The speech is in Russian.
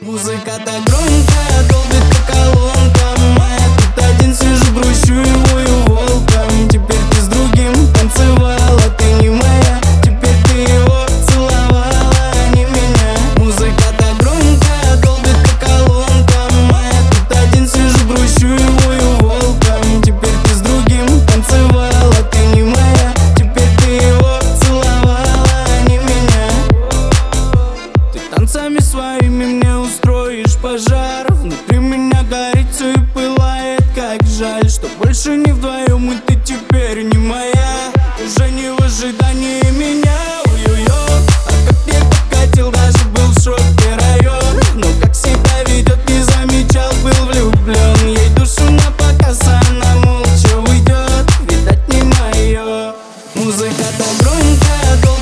Музыка-то громкая, долбит по колонкам, а я тут один сижу, грущу и вою волком. Теперь ты с другим танцевала, ты не моя. Теперь ты его целовала, а не меня. Музыка-то громкая, долбит по колонкам, а я тут один сижу, грущу и вою волком. Теперь ты с другим танцевала, ты не моя. Теперь ты его целовала, а не меня. Ты танцами своими мне устроишь пожар. Внутри меня горит все и пылает, как жаль, что больше не вдвоем, и ты теперь не моя. Уже не в ожидании меня, ой-ой-ой. А как я подкатил, даже был в шоке район. Но как себя ведет, не замечал, был влюблен. Ей душу напоказ, а она молча уйдет. Видать, не мое. Музыка-то громкая,